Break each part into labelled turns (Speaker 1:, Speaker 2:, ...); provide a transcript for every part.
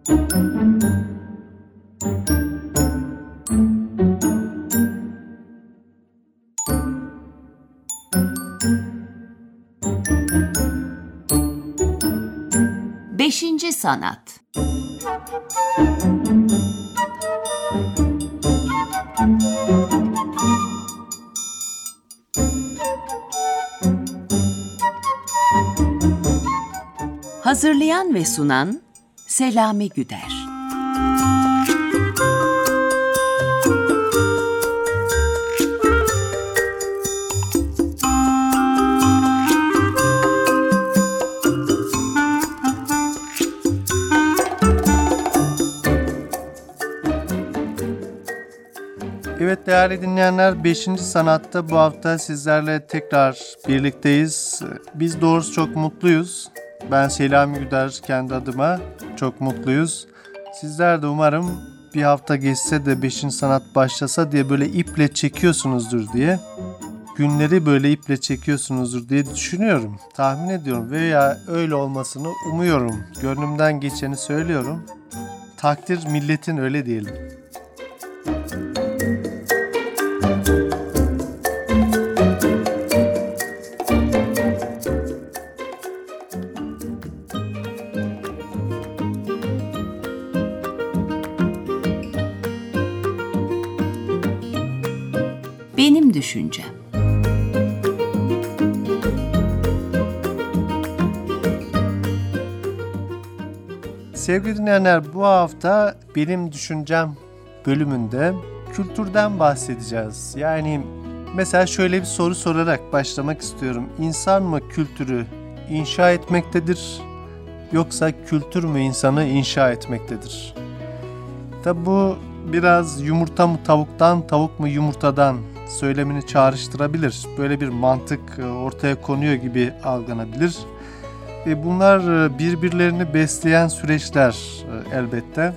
Speaker 1: Beşinci sanat. Hazırlayan ve sunan Selami Güder.
Speaker 2: Evet değerli dinleyenler, 5. Sanatta bu hafta sizlerle tekrar birlikteyiz. Biz doğrusu çok mutluyuz. Ben Selami Güder, kendi adıma çok mutluyuz. Sizler de umarım bir hafta geçse de 5. sanat başlasa diye böyle iple çekiyorsunuzdur diye. Günleri böyle iple çekiyorsunuzdur diye düşünüyorum, tahmin ediyorum veya öyle olmasını umuyorum. Gönlümden geçeni söylüyorum. Takdir milletin, öyle diyelim.
Speaker 1: Benim düşüncem.
Speaker 2: Sevgili dinleyenler, bu hafta Benim Düşüncem bölümünde kültürden bahsedeceğiz. Yani mesela şöyle bir soru sorarak başlamak istiyorum. İnsan mı kültürü inşa etmektedir, yoksa kültür mü insanı inşa etmektedir? Tabi bu biraz yumurta mı tavuktan, tavuk mu yumurtadan söylemini çağrıştırabilir. Böyle bir mantık ortaya konuyor gibi algılanabilir. Bunlar birbirlerini besleyen süreçler elbette.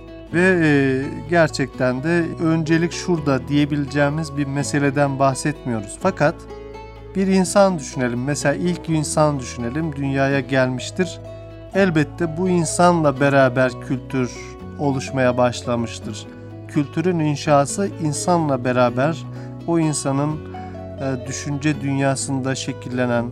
Speaker 2: Ve gerçekten de öncelik şurada diyebileceğimiz bir meseleden bahsetmiyoruz. Fakat bir insan düşünelim. Mesela ilk insan düşünelim. Dünyaya gelmiştir. Elbette bu insanla beraber kültür oluşmaya başlamıştır. Kültürün inşası insanla beraber, o insanın düşünce dünyasında şekillenen,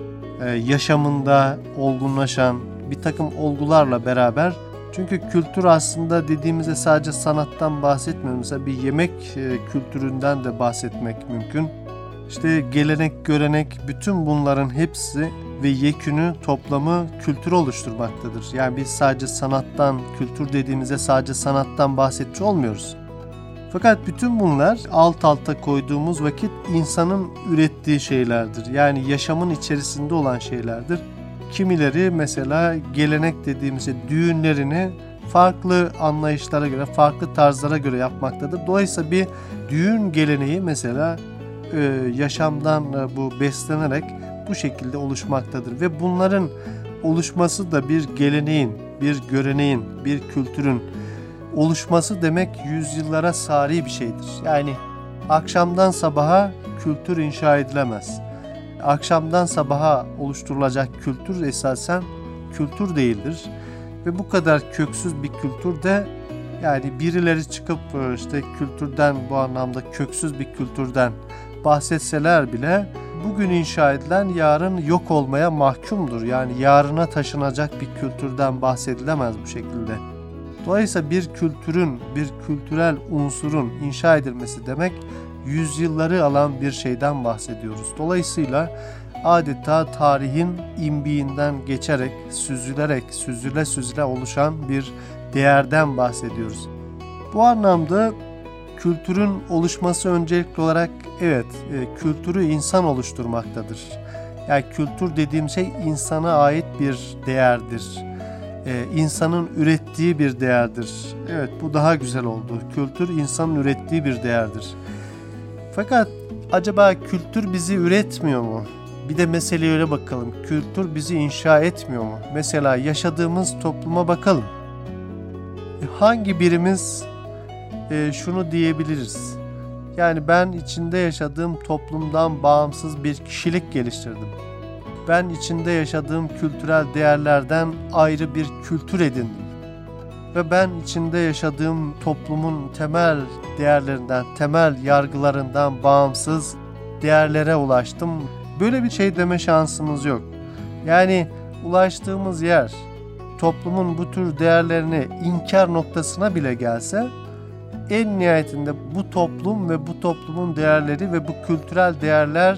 Speaker 2: yaşamında olgunlaşan bir takım olgularla beraber. Çünkü kültür aslında dediğimizde sadece sanattan bahsetmiyoruz. Mesela bir yemek kültüründen de bahsetmek mümkün. İşte gelenek, görenek, bütün bunların hepsi ve yekünü, toplamı kültürü oluşturmaktadır. Yani biz sadece sanattan, kültür dediğimizde sadece sanattan bahsetmiş olmuyoruz. Fakat bütün bunlar alt alta koyduğumuz vakit insanın ürettiği şeylerdir. Yani yaşamın içerisinde olan şeylerdir. Kimileri mesela gelenek dediğimizde düğünlerini farklı anlayışlara göre, farklı tarzlara göre yapmaktadır. Dolayısıyla bir düğün geleneği mesela yaşamdan bu beslenerek bu şekilde oluşmaktadır. Ve bunların oluşması da bir geleneğin, bir göreneğin, bir kültürün oluşması demek yüzyıllara sari bir şeydir. Yani akşamdan sabaha kültür inşa edilemez. Akşamdan sabaha oluşturulacak kültür esasen kültür değildir. Ve bu kadar köksüz bir kültür de, yani birileri çıkıp işte kültürden, bu anlamda köksüz bir kültürden bahsetseler bile bugün inşa edilen yarın yok olmaya mahkumdur. Yani yarına taşınacak bir kültürden bahsedilemez bu şekilde. Dolayısıyla bir kültürün, bir kültürel unsurun inşa edilmesi demek yüzyılları alan bir şeyden bahsediyoruz. Dolayısıyla adeta tarihin imbiğinden geçerek, süzüle süzüle oluşan bir değerden bahsediyoruz. Bu anlamda kültürün oluşması öncelikli olarak kültürü insan oluşturmaktadır. Yani kültür dediğim şey insana ait bir değerdir. İnsanın ürettiği bir değerdir. Evet, bu daha güzel oldu. Kültür insanın ürettiği bir değerdir. Fakat acaba kültür bizi üretmiyor mu? Bir de meseleye öyle bakalım. Kültür bizi inşa etmiyor mu? Mesela yaşadığımız topluma bakalım. Hangi birimiz şunu diyebiliriz? Yani ben içinde yaşadığım toplumdan bağımsız bir kişilik geliştirdim. Ben içinde yaşadığım kültürel değerlerden ayrı bir kültür edindim. ve ben içinde yaşadığım toplumun temel değerlerinden, temel yargılarından bağımsız değerlere ulaştım. Böyle bir şey deme şansımız yok. Yani ulaştığımız yer toplumun bu tür değerlerini inkar noktasına bile gelse, en nihayetinde bu toplum ve bu toplumun değerleri ve bu kültürel değerler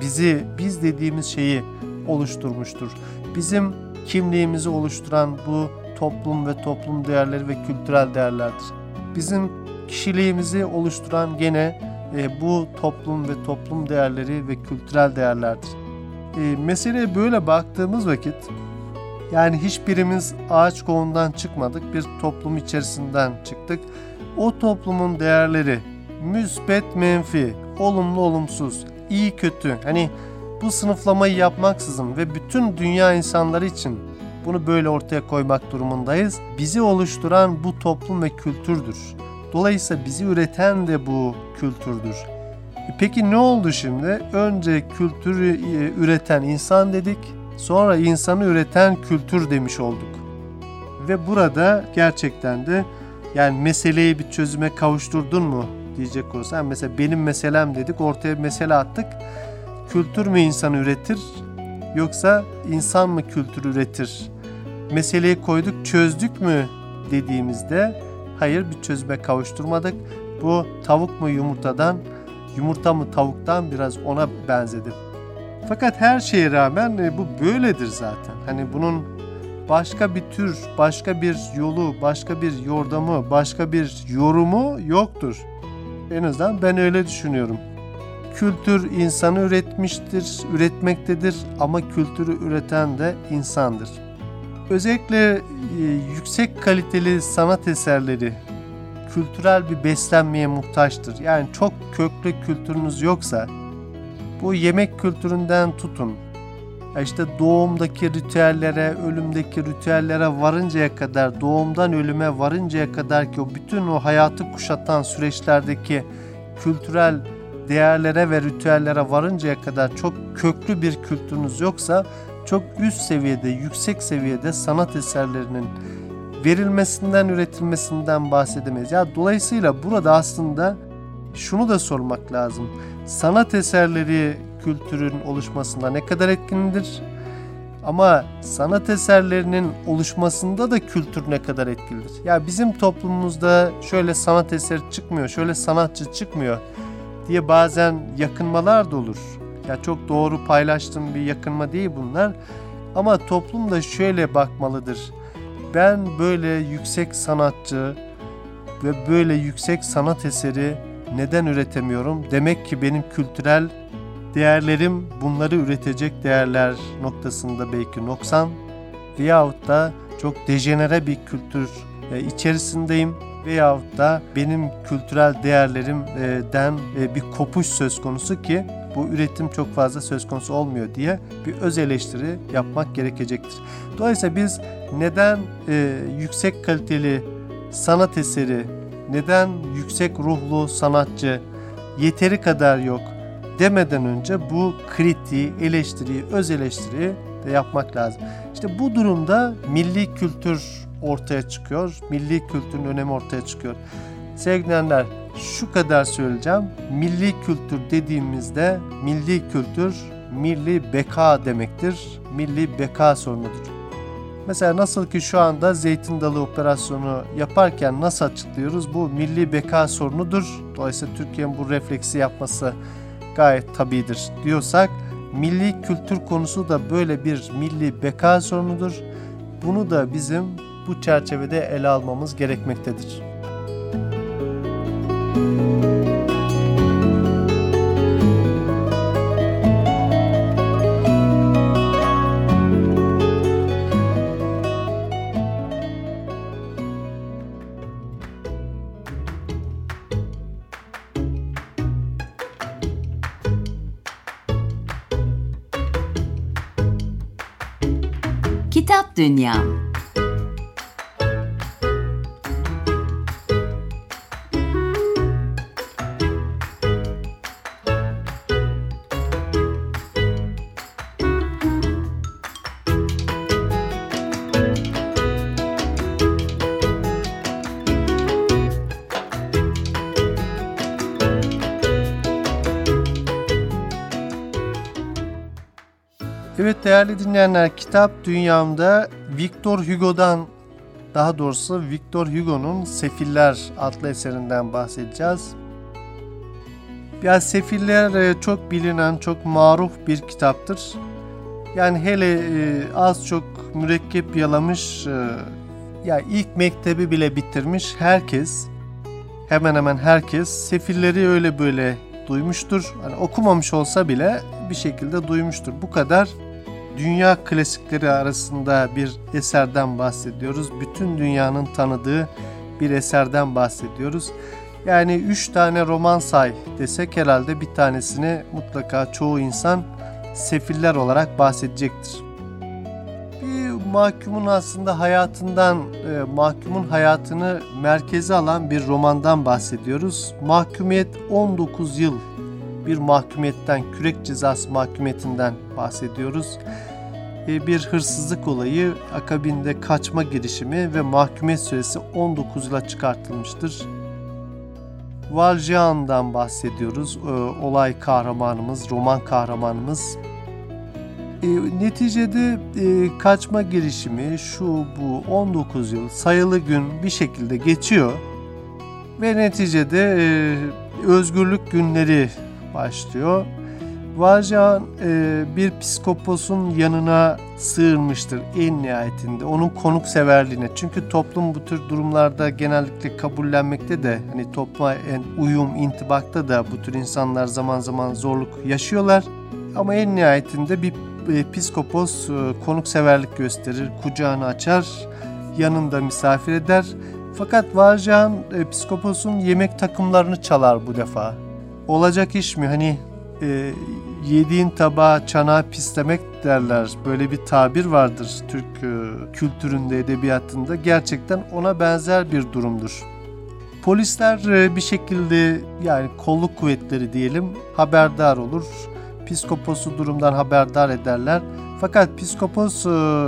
Speaker 2: biz dediğimiz şeyi oluşturmuştur. Bizim kimliğimizi oluşturan bu toplum ve toplum değerleri ve kültürel değerlerdir. Bizim kişiliğimizi oluşturan gene bu toplum ve toplum değerleri ve kültürel değerlerdir. Meseleye böyle baktığımız vakit, yani hiçbirimiz ağaç kovuğundan çıkmadık, bir toplum içerisinden çıktık. O toplumun değerleri müsbet, menfi, olumlu, olumsuz, iyi, kötü, hani bu sınıflamayı yapmaksızın ve bütün dünya insanları için bunu böyle ortaya koymak durumundayız. Bizi oluşturan bu toplum ve kültürdür. Dolayısıyla bizi üreten de bu kültürdür. Peki ne oldu şimdi? Önce kültürü üreten insan dedik, sonra insanı üreten kültür demiş olduk. Ve burada gerçekten de yani meseleyi bir çözüme kavuşturdun mu diyecek olursan, mesela benim meselem dedik, ortaya bir mesele attık. Kültür mü insanı üretir yoksa insan mı kültür üretir? Meseleyi koyduk, çözdük mü dediğimizde hayır, bir çözüme kavuşturmadık. Bu tavuk mu yumurtadan, yumurta mı tavuktan, biraz ona benzedi. Fakat her şeye rağmen bu böyledir zaten. Hani bunun başka bir tür, başka bir yolu, başka bir yordamı, başka bir yorumu yoktur. En azından ben öyle düşünüyorum. Kültür insanı üretmiştir, üretmektedir ama kültürü üreten de insandır. Özellikle yüksek kaliteli sanat eserleri kültürel bir beslenmeye muhtaçtır. Yani çok köklü kültürünüz yoksa, bu yemek kültüründen tutun, İşte doğumdaki ritüellere, ölümdeki ritüellere varıncaya kadar, doğumdan ölüme varıncaya kadar ki o bütün o hayatı kuşatan süreçlerdeki kültürel değerlere ve ritüellere varıncaya kadar çok köklü bir kültürünüz yoksa, çok üst seviyede, yüksek seviyede sanat eserlerinin verilmesinden, üretilmesinden bahsedemeyiz. Ya dolayısıyla burada aslında şunu da sormak lazım. Sanat eserleri kültürün oluşmasında ne kadar etkindir? Ama sanat eserlerinin oluşmasında da kültür ne kadar etkilidir? Ya bizim toplumumuzda şöyle sanat eseri çıkmıyor, şöyle sanatçı çıkmıyor diye bazen yakınmalar da olur. Ya çok doğru paylaştığım bir yakınma değil bunlar. Ama toplum da şöyle bakmalıdır. Ben böyle yüksek sanatçı ve böyle yüksek sanat eseri neden üretemiyorum? Demek ki benim kültürel değerlerim bunları üretecek değerler noktasında belki noksan veyahut da çok dejenere bir kültür içerisindeyim veyahut da benim kültürel değerlerimden bir kopuş söz konusu ki bu üretim çok fazla söz konusu olmuyor diye bir öz eleştiri yapmak gerekecektir. Dolayısıyla biz neden yüksek kaliteli sanat eseri, neden yüksek ruhlu sanatçı yeteri kadar yok demeden önce bu kritiği, eleştiriyi, öz eleştiriyi de yapmak lazım. İşte bu durumda milli kültür ortaya çıkıyor. Milli kültürün önemi ortaya çıkıyor. Sevgili dinleyenler, şu kadar söyleyeceğim. Milli kültür dediğimizde milli kültür, milli beka demektir. Milli beka sorunudur. Mesela nasıl ki şu anda Zeytin Dalı operasyonu yaparken nasıl açıklıyoruz? Bu milli beka sorunudur. Dolayısıyla Türkiye'nin bu refleksi yapması gayet tabidir diyorsak, milli kültür konusu da böyle bir milli beka sorunudur. Bunu da bizim bu çerçevede ele almamız gerekmektedir.
Speaker 1: Kitap Dünyam.
Speaker 2: Evet değerli dinleyenler, Kitap Dünyam'da Victor Hugo'nun Sefiller adlı eserinden bahsedeceğiz. Ya Sefiller çok bilinen, çok maruf bir kitaptır. Yani hele az çok mürekkep yalamış, ya ilk mektebi bile bitirmiş herkes, hemen hemen herkes Sefilleri öyle böyle duymuştur. Hani okumamış olsa bile bir şekilde duymuştur. Bu kadar dünya klasikleri arasında bir eserden bahsediyoruz. Bütün dünyanın tanıdığı bir eserden bahsediyoruz. Yani 3 tane roman say desek herhalde bir tanesini mutlaka çoğu insan Sefiller olarak bahsedecektir. Bir mahkumun aslında mahkumun hayatını merkeze alan bir romandan bahsediyoruz. Mahkumiyet 19 yıl bir mahkumiyetten, kürek cezası mahkumiyetinden bahsediyoruz. Bir hırsızlık olayı, akabinde kaçma girişimi ve mahkumiyet süresi 19 yıla çıkartılmıştır. Valjean'dan bahsediyoruz. Olay kahramanımız, roman kahramanımız. Neticede kaçma girişimi bu 19 yıl sayılı gün bir şekilde geçiyor ve neticede özgürlük günleri başlıyor. Valjean bir psikoposun yanına sığınmıştır en nihayetinde, onun konukseverliğine. Çünkü toplum bu tür durumlarda genellikle kabullenmekte de, hani topluma uyum, intibakta da bu tür insanlar zaman zaman zorluk yaşıyorlar. Ama en nihayetinde bir psikopos konukseverlik gösterir, kucağını açar, yanında misafir eder. Fakat Valjean psikoposun yemek takımlarını çalar bu defa. Olacak iş mi? Hani yediğin tabağı çanağı pislemek derler. Böyle bir tabir vardır Türk kültüründe, edebiyatında. Gerçekten ona benzer bir durumdur. Polisler bir şekilde, yani kolluk kuvvetleri diyelim, haberdar olur. Psikoposu durumdan haberdar ederler. Fakat psikopos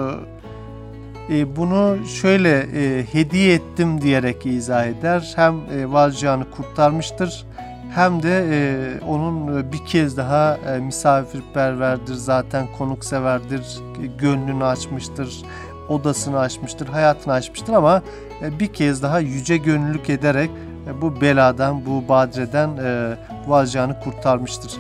Speaker 2: bunu şöyle hediye ettim diyerek izah eder. Hem Valjean'ı kurtarmıştır, hem de onun bir kez daha misafirperverdir, zaten konukseverdir, gönlünü açmıştır, odasını açmıştır, hayatını açmıştır ama bir kez daha yüce gönüllülük ederek bu beladan, bu badireden Valjean'ı kurtarmıştır.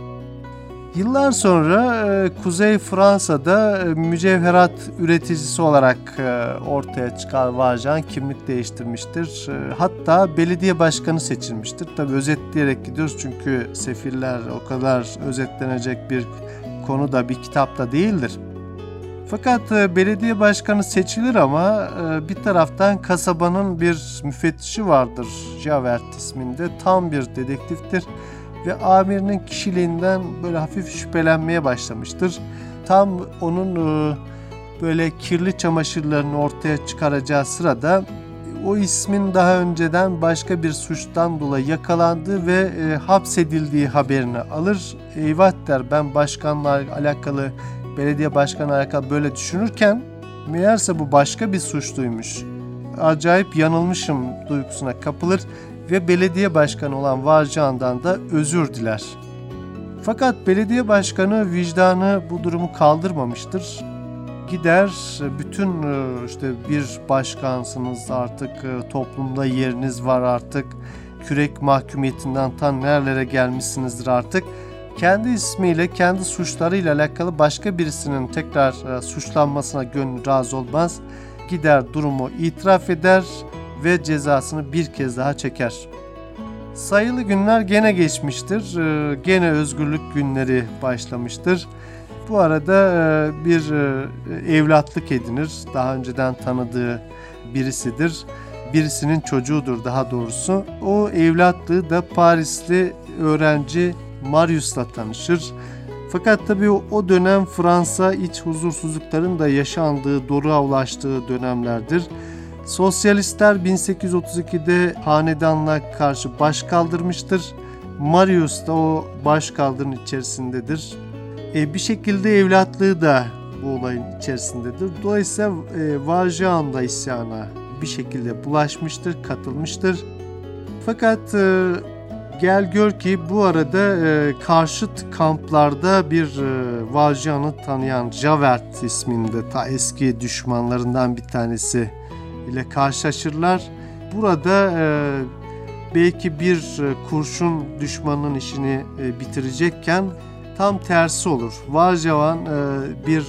Speaker 2: Yıllar sonra Kuzey Fransa'da mücevherat üreticisi olarak ortaya çıkar Valjean, kimlik değiştirmiştir. Hatta belediye başkanı seçilmiştir. Tabii özetleyerek gidiyoruz çünkü Sefiller o kadar özetlenecek bir konu da, bir kitapta değildir. Fakat belediye başkanı seçilir ama bir taraftan kasabanın bir müfettişi vardır, Javert isminde, tam bir dedektiftir. Ve amirinin kişiliğinden böyle hafif şüphelenmeye başlamıştır. Tam onun böyle kirli çamaşırlarını ortaya çıkaracağı sırada o ismin daha önceden başka bir suçtan dolayı yakalandığı ve hapsedildiği haberini alır. Eyvah der, ben başkanla alakalı, belediye başkanı alakalı böyle düşünürken meğerse bu başka bir suçluymuş. Acayip yanılmışım duygusuna kapılır ve belediye başkanı olan Valjean'dan da özür diler. Fakat belediye başkanı vicdanı bu durumu kaldırmamıştır. Gider, bütün işte bir başkansınız artık, toplumda yeriniz var artık, kürek mahkumiyetinden tan nerelere gelmişsinizdir artık. Kendi ismiyle, kendi suçlarıyla alakalı başka birisinin tekrar suçlanmasına gönlü razı olmaz. Gider, durumu itiraf eder ve cezasını bir kez daha çeker. Sayılı günler gene geçmiştir. Gene özgürlük günleri başlamıştır. Bu arada bir evlatlık edinir. Daha önceden tanıdığı birisidir. Birisinin çocuğudur daha doğrusu. O evlatlığı da Parisli öğrenci Marius'la tanışır. Fakat tabii o dönem Fransa iç huzursuzlukların da yaşandığı, doruğa ulaştığı dönemlerdir. Sosyalistler 1832'de hanedanlığa karşı baş kaldırmıştır. Marius da o baş kaldırının içerisindedir. Bir şekilde evlatlığı da bu olayın içerisindedir. Dolayısıyla Valjean da isyana bir şekilde bulaşmıştır, katılmıştır. Fakat Gel gör ki bu arada karşıt kamplarda bir Valjean'ı tanıyan Javert isminde ta eski düşmanlarından bir tanesi ile karşılaşırlar. Burada belki bir kurşun düşmanın işini bitirecekken tam tersi olur. Valjean bir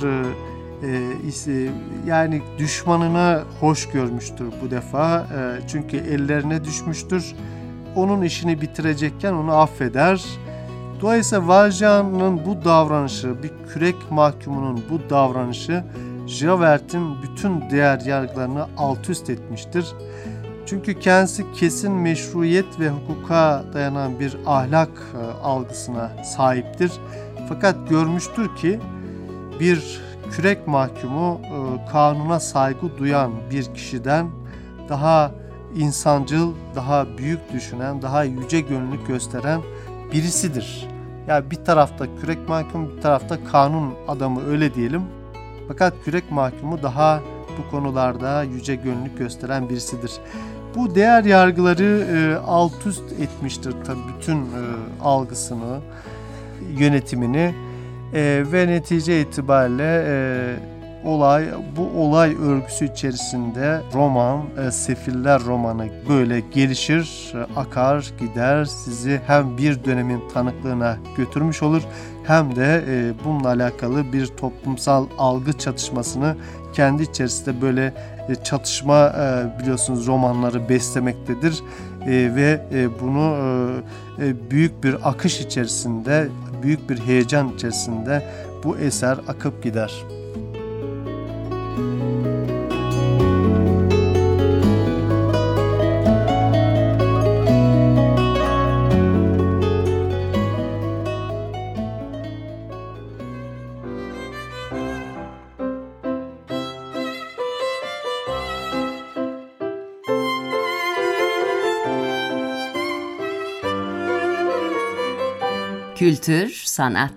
Speaker 2: yani düşmanına hoş görmüştür bu defa. Çünkü ellerine düşmüştür. Onun işini bitirecekken onu affeder. Dolayısıyla Valjean'ın bu davranışı, bir kürek mahkumunun bu davranışı Javert'in bütün değer yargılarını alt üst etmiştir. Çünkü kendisi kesin meşruiyet ve hukuka dayanan bir ahlak algısına sahiptir. Fakat görmüştür ki bir kürek mahkumu kanuna saygı duyan bir kişiden daha insancıl, daha büyük düşünen, daha yüce gönüllülük gösteren birisidir. Yani bir tarafta kürek mahkumu, bir tarafta kanun adamı, öyle diyelim. Fakat kürek mahkumu daha bu konularda yüce gönüllülük gösteren birisidir. Bu değer yargıları alt üst etmiştir tabii bütün algısını, yönetimini ve netice itibariyle bu olay örgüsü içerisinde roman, Sefiller romanı böyle gelişir, akar gider, sizi hem bir dönemin tanıklığına götürmüş olur hem de bununla alakalı bir toplumsal algı çatışmasını kendi içerisinde böyle çatışma biliyorsunuz romanları beslemektedir ve bunu büyük bir akış içerisinde, büyük bir heyecan içerisinde bu eser akıp gider.
Speaker 1: Kültür, sanat.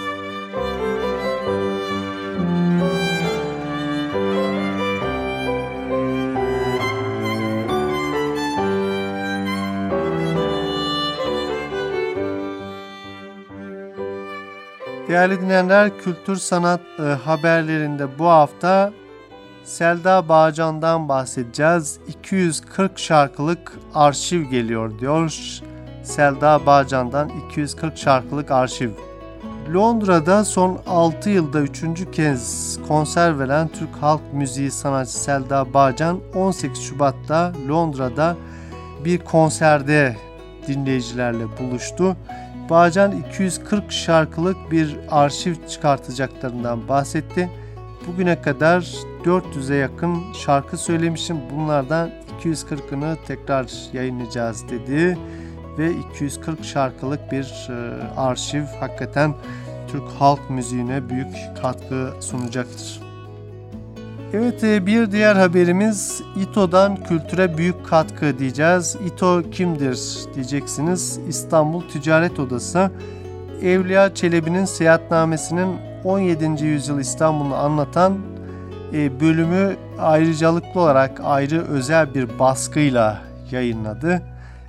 Speaker 2: Değerli dinleyenler, kültür sanat haberlerinde bu hafta Selda Bağcan'dan bahsedeceğiz. 240 şarkılık arşiv geliyor diyor. Selda Bağcan'dan 240 şarkılık arşiv. Londra'da son 6 yılda 3. kez konser veren Türk halk müziği sanatçısı Selda Bağcan 18 Şubat'ta Londra'da bir konserde dinleyicilerle buluştu. Bağcan 240 şarkılık bir arşiv çıkartacaklarından bahsetti. Bugüne kadar 400'e yakın şarkı söylemişim. Bunlardan 240'ını tekrar yayınlayacağız dedi. Ve 240 şarkılık bir arşiv hakikaten Türk halk müziğine büyük katkı sunacaktır. Evet, bir diğer haberimiz İTO'dan kültüre büyük katkı diyeceğiz. İTO kimdir diyeceksiniz. İstanbul Ticaret Odası. Evliya Çelebi'nin Seyahatnamesi'nin 17. yüzyıl İstanbul'u anlatan bölümü ayrıcalıklı olarak ayrı özel bir baskıyla yayınladı.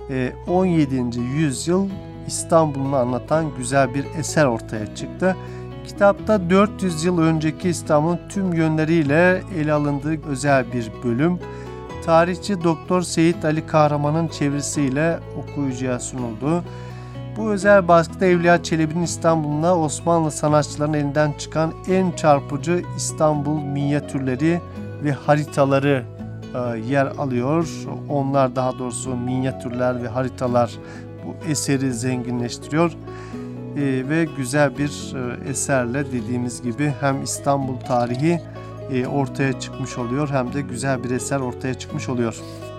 Speaker 2: 17. yüzyıl İstanbul'u anlatan güzel bir eser ortaya çıktı. Kitapta 400 yıl önceki İstanbul'un tüm yönleriyle ele alındığı özel bir bölüm. Tarihçi Doktor Seyit Ali Kahraman'ın çevirisiyle okuyucuya sunuldu. Bu özel baskıda Evliya Çelebi'nin İstanbul'una Osmanlı sanatçılarının elinden çıkan en çarpıcı İstanbul minyatürleri ve haritaları yer alıyor. Onlar, daha doğrusu minyatürler ve haritalar bu eseri zenginleştiriyor. Ve güzel bir eserle dediğimiz gibi hem İstanbul tarihi ortaya çıkmış oluyor hem de güzel bir eser ortaya çıkmış oluyor.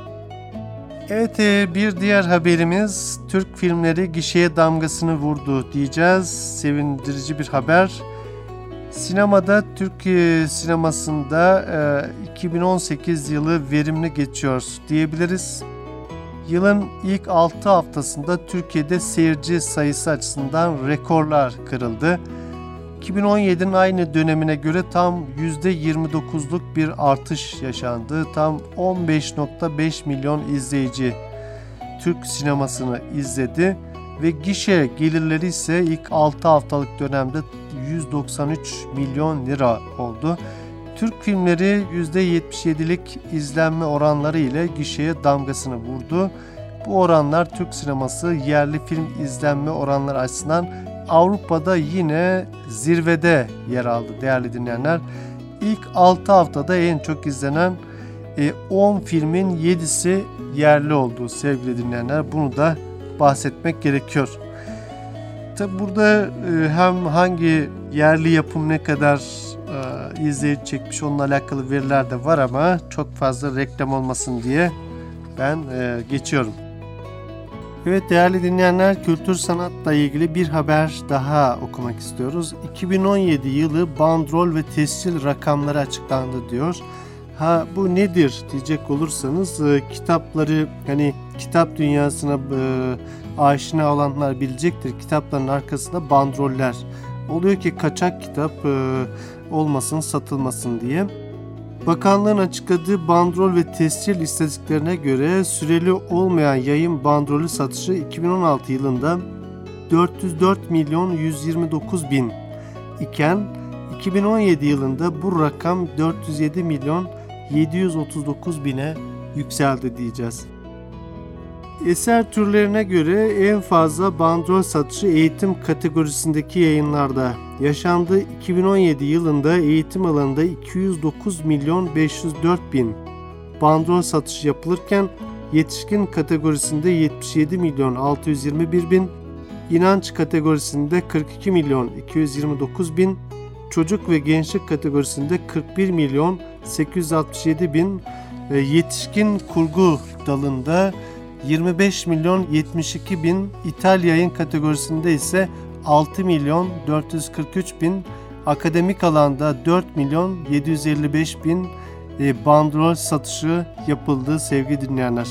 Speaker 2: Evet, bir diğer haberimiz Türk filmleri gişeye damgasını vurdu diyeceğiz. Sevindirici bir haber. Sinemada, Türk sinemasında 2018 yılı verimli geçiyor diyebiliriz. Yılın ilk 6 haftasında Türkiye'de seyirci sayısı açısından rekorlar kırıldı. 2017'nin aynı dönemine göre tam %29'luk bir artış yaşandı. Tam 15.5 milyon izleyici Türk sinemasını izledi. ve gişe gelirleri ise ilk 6 haftalık dönemde 193 milyon lira oldu. Türk filmleri %77'lik izlenme oranları ile gişeye damgasını vurdu. Bu oranlar Türk sineması yerli film izlenme oranları açısından Avrupa'da yine zirvede yer aldı değerli dinleyenler. İlk 6 haftada en çok izlenen 10 filmin 7'si yerli oldu sevgili dinleyenler. Bunu da bahsetmek gerekiyor. Tabi burada hem hangi yerli yapım ne kadar izleyici çekmiş onunla alakalı veriler de var ama çok fazla reklam olmasın diye ben geçiyorum. Evet değerli dinleyenler, kültür sanatla ilgili bir haber daha okumak istiyoruz. 2017 yılı bandrol ve tescil rakamları açıklandı diyor. Bu nedir diyecek olursanız kitapları kitap dünyasına aşina olanlar bilecektir. Kitapların arkasında bandroller oluyor ki kaçak kitap olmasın, satılmasın diye. Bakanlığın açıkladığı bandrol ve tescil istatistiklerine göre süreli olmayan yayın bandrolü satışı 2016 yılında 404 milyon 129 bin iken 2017 yılında bu rakam 407 milyon 739 bine yükseldi diyeceğiz. Eser türlerine göre en fazla bandrol satışı eğitim kategorisindeki yayınlarda yaşandı. 2017 yılında eğitim alanında 209 milyon 504 bin bandrol satışı yapılırken yetişkin kategorisinde 77 milyon 621 bin, inanç kategorisinde 42 milyon 229 bin, çocuk ve gençlik kategorisinde 41 milyon 867 bin, yetişkin kurgu dalında 25 milyon 72 bin, ithal yayın kategorisinde ise 6 milyon 443 bin, akademik alanda 4 milyon 755 bin bandrol satışı yapıldı sevgili dinleyenler.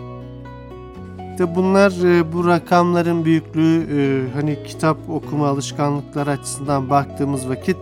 Speaker 2: Bunlar bu rakamların büyüklüğü kitap okuma alışkanlıkları açısından baktığımız vakit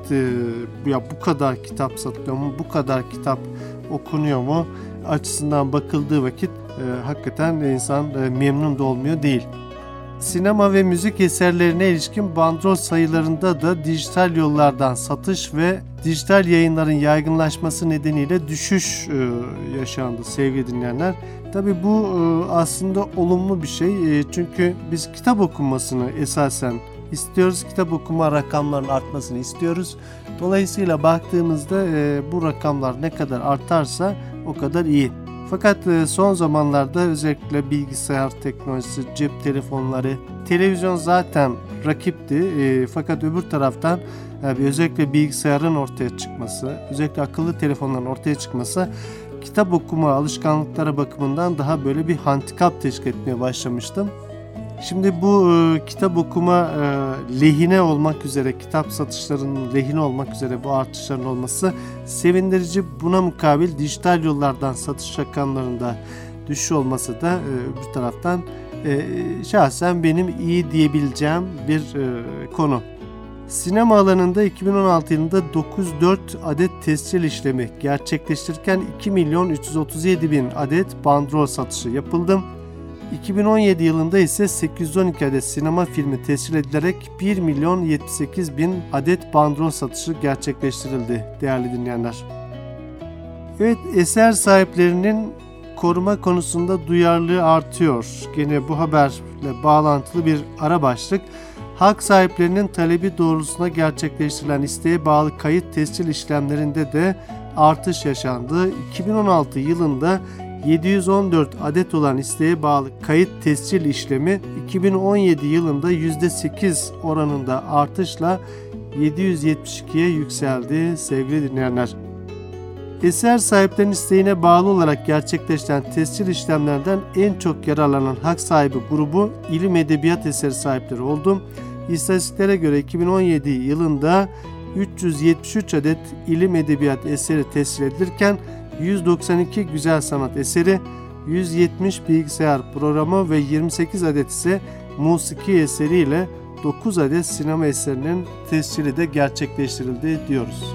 Speaker 2: bu kadar kitap satılıyor mu, bu kadar kitap okunuyor mu açısından bakıldığı vakit hakikaten insan memnun da olmuyor değil. Sinema ve müzik eserlerine ilişkin bandrol sayılarında da dijital yollardan satış ve dijital yayınların yaygınlaşması nedeniyle düşüş yaşandı sevgili dinleyenler. Tabii bu aslında olumlu bir şey. Çünkü biz kitap okunmasını esasen istiyoruz. Kitap okuma rakamlarının artmasını istiyoruz. Dolayısıyla baktığımızda bu rakamlar ne kadar artarsa o kadar iyi. Fakat son zamanlarda özellikle bilgisayar teknolojisi, cep telefonları, televizyon zaten rakipti. Fakat öbür taraftan özellikle bilgisayarın ortaya çıkması, özellikle akıllı telefonların ortaya çıkması kitap okuma alışkanlıkları bakımından daha böyle bir handikap teşkil etmeye başlamıştım. Şimdi bu kitap okuma lehine olmak üzere, kitap satışlarının lehine olmak üzere bu artışların olması sevindirici. Buna mukabil dijital yollardan satış rakamlarında düşüş olması da bir taraftan şahsen benim iyi diyebileceğim bir konu. Sinema alanında 2016 yılında 904 adet tescil işlemi gerçekleştirirken 2 milyon 337 bin adet bandrol satışı yapıldı. 2017 yılında ise 812 adet sinema filmi tescil edilerek 1 milyon 78 bin adet bandrol satışı gerçekleştirildi değerli dinleyenler. Evet, eser sahiplerinin koruma konusunda duyarlılığı artıyor. Gene bu haberle bağlantılı bir ara başlık. Hak sahiplerinin talebi doğrultusunda gerçekleştirilen isteğe bağlı kayıt tescil işlemlerinde de artış yaşandı. 2016 yılında 714 adet olan isteğe bağlı kayıt tescil işlemi 2017 yılında %8 oranında artışla 772'ye yükseldi sevgili dinleyenler. Eser sahiplerinin isteğine bağlı olarak gerçekleşen tescil işlemlerden en çok yararlanan hak sahibi grubu ilim edebiyat eseri sahipleri oldu. İstatistiklere göre 2017 yılında 373 adet ilim edebiyat eseri tescil edilirken 192 güzel sanat eseri, 170 bilgisayar programı ve 28 adet ise musiki eseriyle 9 adet sinema eserinin tescili de gerçekleştirildi diyoruz.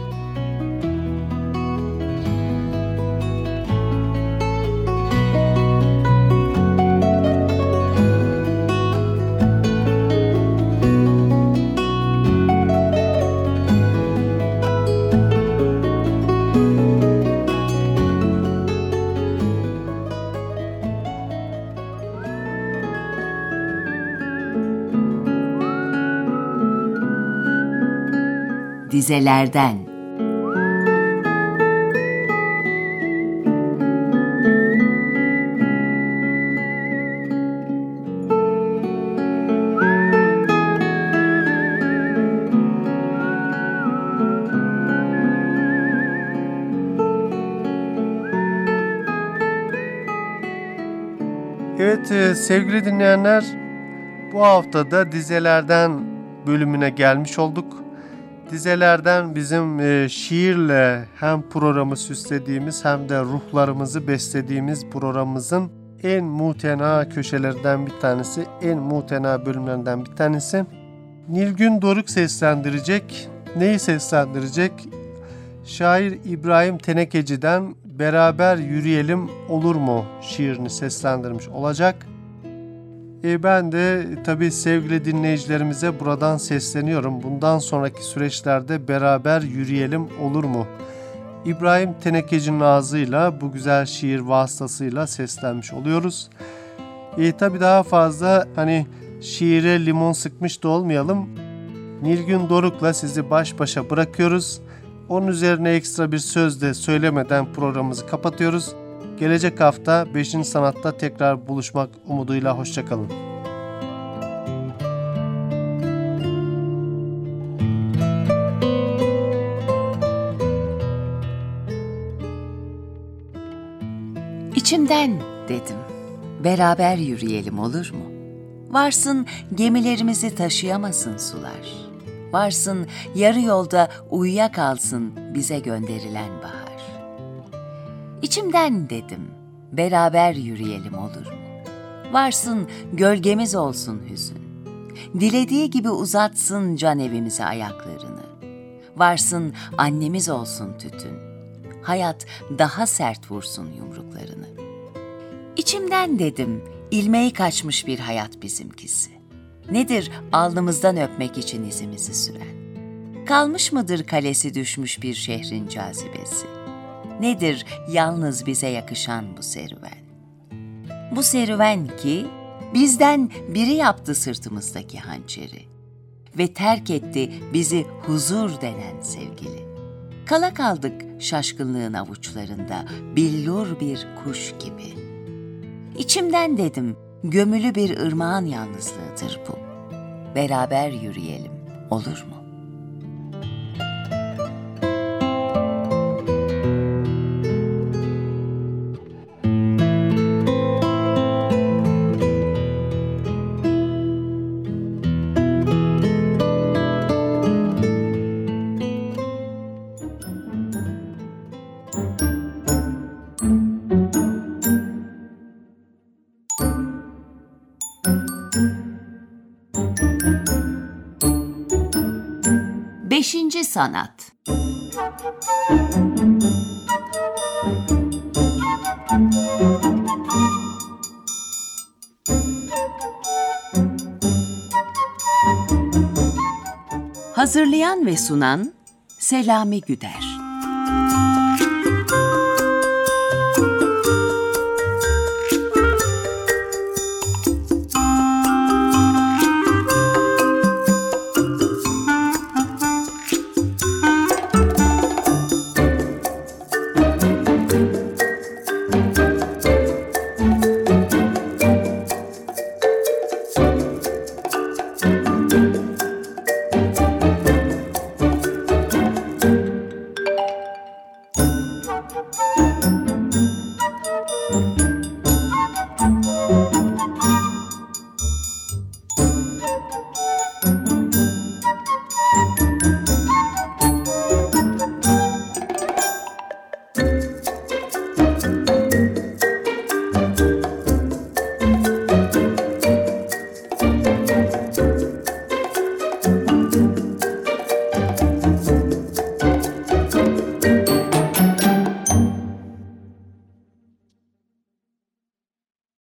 Speaker 1: dizelerden.
Speaker 2: Evet sevgili dinleyenler, bu hafta da dizelerden bölümüne gelmiş olduk. Dizelerden bizim şiirle hem programı süslediğimiz hem de ruhlarımızı beslediğimiz programımızın en mutena köşelerinden bir tanesi, en mutena bölümlerinden bir tanesi. Nilgün Doruk seslendirecek. Neyi seslendirecek? Şair İbrahim Tenekeci'den Beraber Yürüyelim Olur Mu şiirini seslendirmiş olacak. Ben de tabii sevgili dinleyicilerimize buradan sesleniyorum. Bundan sonraki süreçlerde beraber yürüyelim olur mu? İbrahim Tenekeci'nin ağzıyla bu güzel şiir vasıtasıyla seslenmiş oluyoruz. Tabii daha fazla şiire limon sıkmış da olmayalım. Nilgün Doruk'la sizi baş başa bırakıyoruz. Onun üzerine ekstra bir söz de söylemeden programımızı kapatıyoruz. Gelecek hafta 5. Sanat'ta tekrar buluşmak umuduyla hoşçakalın.
Speaker 1: İçimden dedim, beraber yürüyelim olur mu? Varsın gemilerimizi taşıyamasın sular. Varsın yarı yolda uyuyakalsın bize gönderilen bahar. İçimden dedim, beraber yürüyelim olur mu? Varsın gölgemiz olsun hüzün. Dilediği gibi uzatsın can evimize ayaklarını. Varsın annemiz olsun tütün. Hayat daha sert vursun yumruklarını. İçimden dedim, ilmeği kaçmış bir hayat bizimkisi. Nedir alnımızdan öpmek için izimizi süren? Kalmış mıdır kalesi düşmüş bir şehrin cazibesi? Nedir yalnız bize yakışan bu serüven? Bu serüven ki bizden biri yaptı sırtımızdaki hançeri ve terk etti bizi huzur denen sevgili. Kala kaldık şaşkınlığın avuçlarında billur bir kuş gibi. İçimden dedim, gömülü bir ırmağın yalnızlığıdır bu. Beraber yürüyelim, olur mu? Beşinci sanat. Hazırlayan ve sunan Selami Güder.